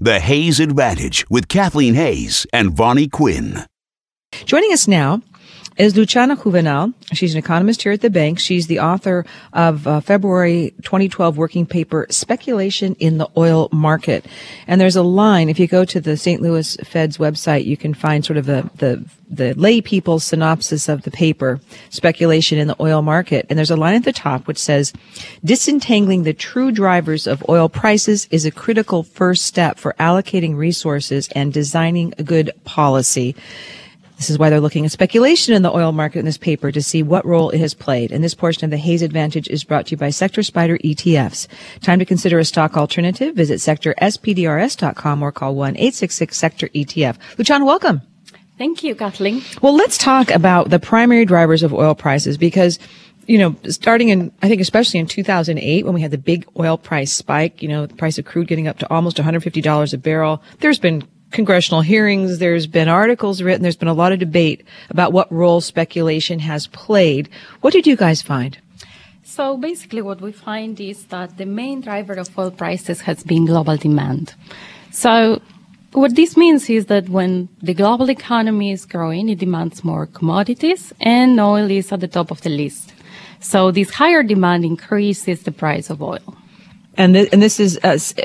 The Hayes Advantage with Kathleen Hayes and Vonnie Quinn. Joining us now is Luciana Juvenal. She's an economist here at the bank. She's the author of February 2012 working paper, Speculation in the Oil Market. And there's a line, if you go to the St. Louis Fed's website, you can find sort of the lay people's synopsis of the paper, Speculation in the Oil Market. And there's a line at the top which says, disentangling the true drivers of oil prices is a critical first step for allocating resources and designing a good policy. This is why they're looking at speculation in the oil market in this paper to see what role it has played. And this portion of the Hayes Advantage is brought to you by Sector Spider ETFs. Time to consider a stock alternative. Visit sectorspdrs.com or call 1-866-SECTOR-ETF. Luciana, welcome. Thank you, Kathleen. Well, let's talk about the primary drivers of oil prices because, starting in, I think especially in 2008 when we had the big oil price spike, the price of crude getting up to almost $150 a barrel, there's been congressional hearings, there's been articles written, there's been a lot of debate about what role speculation has played. What did you guys find? So basically what we find is that the main driver of oil prices has been global demand. So what this means is that when the global economy is growing, it demands more commodities, and oil is at the top of the list. So this higher demand increases the price of oil. And this is,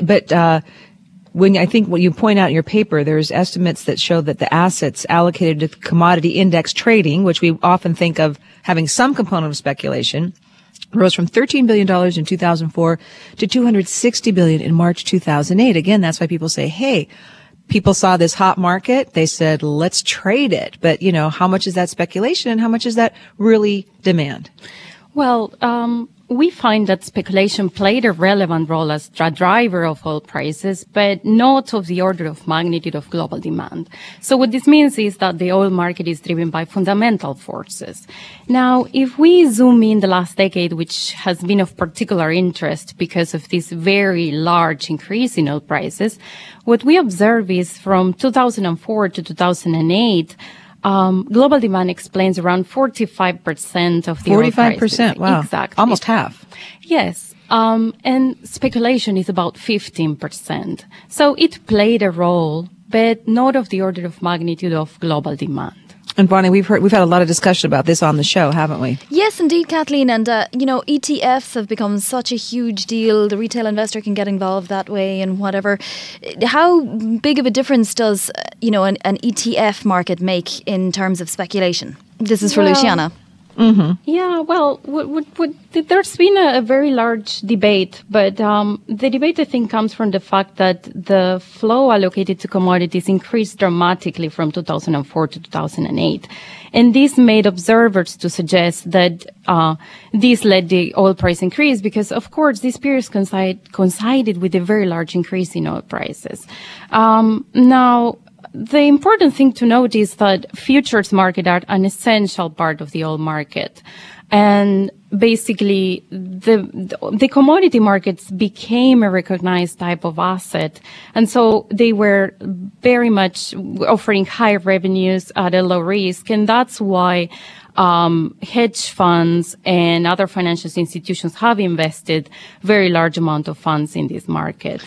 when I think what you point out in your paper, there's estimates that show that the assets allocated to commodity index trading, which we often think of having some component of speculation, rose from $13 billion in 2004 to $260 billion in March 2008. Again, that's why people say, hey, people saw this hot market. They said, let's trade it. But, how much is that speculation and how much is that really demand? Well, we find that speculation played a relevant role as a driver of oil prices, but not of the order of magnitude of global demand. So what this means is that the oil market is driven by fundamental forces. Now, if we zoom in the last decade, which has been of particular interest because of this very large increase in oil prices, what we observe is from 2004 to 2008, global demand explains around 45% of the oil prices. 45%, wow. Exactly. Almost half. Yes. And speculation is about 15%. So it played a role, but not of the order of magnitude of global demand. And Vonnie, we've had a lot of discussion about this on the show, haven't we? Yes, indeed, Kathleen. And, ETFs have become such a huge deal. The retail investor can get involved that way and whatever. How big of a difference does, an ETF market make in terms of speculation? This is for Luciana. Mm-hmm. Yeah, well, there's been a very large debate, but the debate, I think, comes from the fact that the flow allocated to commodities increased dramatically from 2004 to 2008. And this made observers to suggest that this led the oil price increase because, of course, this period coincided with a very large increase in oil prices. Now, the important thing to note is that futures market are an essential part of the oil market. And basically, the commodity markets became a recognized type of asset. And so they were very much offering high revenues at a low risk. And that's why hedge funds and other financial institutions have invested very large amount of funds in this market.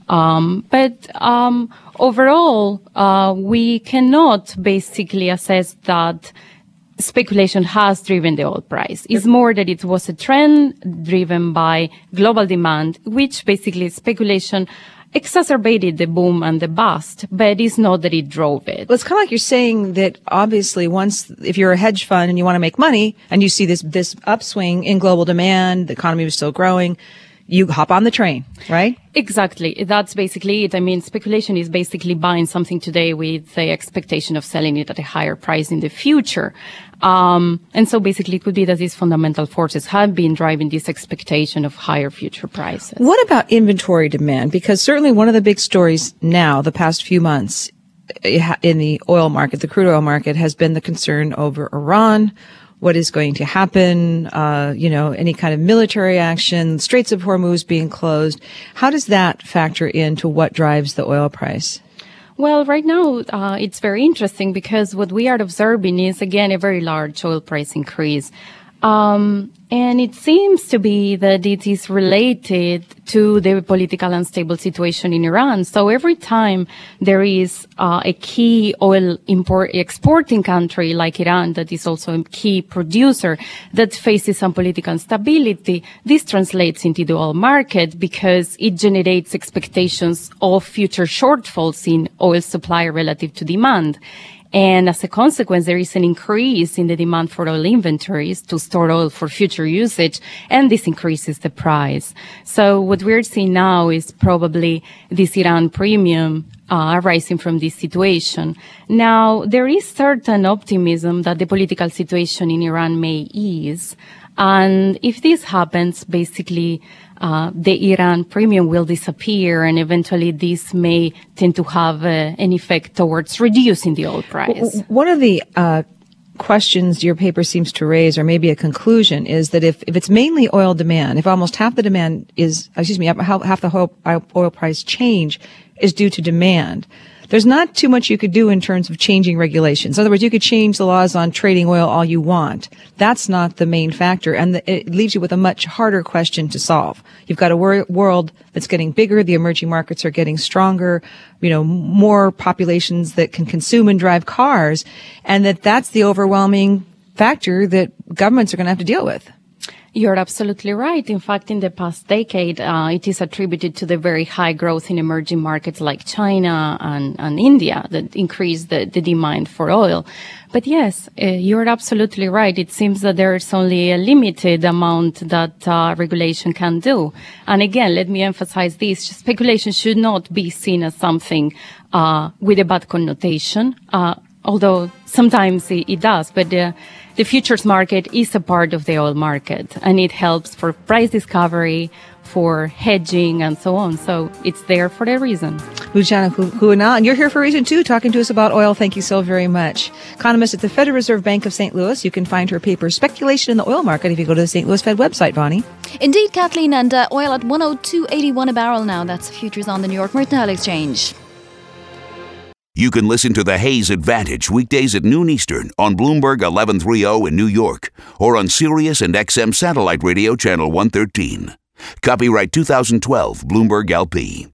Overall, we cannot basically assess that speculation has driven the oil price. It's more that it was a trend driven by global demand, which basically speculation exacerbated the boom and the bust, but it's not that it drove it. Well, it's kind of like you're saying that obviously if you're a hedge fund and you want to make money and you see this upswing in global demand, the economy was still growing, you hop on the train, right? Exactly. That's basically it. I mean, speculation is basically buying something today with the expectation of selling it at a higher price in the future. And so basically it could be that these fundamental forces have been driving this expectation of higher future prices. What about inventory demand? Because certainly one of the big stories now, the past few months in the oil market, the crude oil market, has been the concern over Iran. What is going to happen, any kind of military action, Straits of Hormuz being closed. How does that factor into what drives the oil price? Well, right now, it's very interesting because what we are observing is, again, a very large oil price increase. And it seems to be that it is related to the political unstable situation in Iran. So every time there is a key oil exporting country like Iran that is also a key producer that faces some political instability, this translates into the oil market because it generates expectations of future shortfalls in oil supply relative to demand. And as a consequence, there is an increase in the demand for oil inventories to store oil for future usage, and this increases the price. So what we're seeing now is probably this Iran premium arising from this situation. Now, there is certain optimism that the political situation in Iran may ease. And if this happens, basically, the Iran premium will disappear, and eventually this may tend to have an effect towards reducing the oil price. One of the questions your paper seems to raise, or maybe a conclusion, is that if it's mainly oil demand, if almost half the demand is, half the oil price change is due to demand, there's not too much you could do in terms of changing regulations. In other words, you could change the laws on trading oil all you want. That's not the main factor, and it leaves you with a much harder question to solve. You've got a world that's getting bigger, the emerging markets are getting stronger, more populations that can consume and drive cars, and that's the overwhelming factor that governments are going to have to deal with. You're absolutely right. In fact, in the past decade, it is attributed to the very high growth in emerging markets like China and India that increased the demand for oil. But yes, you're absolutely right. It seems that there's only a limited amount that regulation can do. And again, let me emphasize this. Speculation should not be seen as something with a bad connotation, although sometimes it does. But the futures market is a part of the oil market, and it helps for price discovery, for hedging, and so on. So it's there for a reason. Luciana Juvenal, and you're here for a reason too, talking to us about oil. Thank you so very much. Economist at the Federal Reserve Bank of St. Louis. You can find her paper, Speculation in the Oil Market, if you go to the St. Louis Fed website, Bonnie. Indeed, Kathleen, and oil at 102.81 a barrel now. That's futures on the New York Mercantile Exchange. You can listen to the Hayes Advantage weekdays at noon Eastern on Bloomberg 1130 in New York or on Sirius and XM Satellite Radio Channel 113. Copyright 2012 Bloomberg LP.